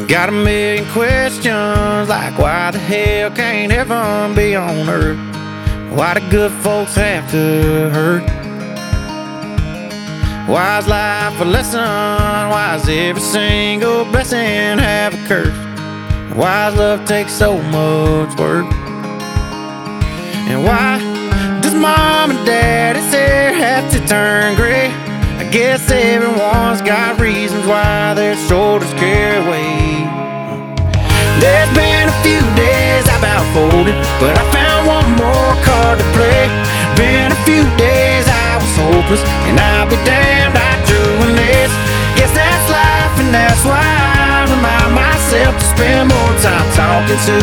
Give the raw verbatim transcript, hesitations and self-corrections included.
Got a million questions, like why the hell can't heaven be on earth? Why do good folks have to hurt? Why is life a lesson? Why is every single blessing have a curse? Why does love take so much work? And why does mom and daddy's hair have to turn gray? I guess everyone's got reasons why their shoulders carry weight. There's been a few days I've outfolded, but I found one more card to play. Been a few days I was hopeless, and I'll be damned I drew an ace. Guess that's life, and that's why I remind myself to spend more time talking to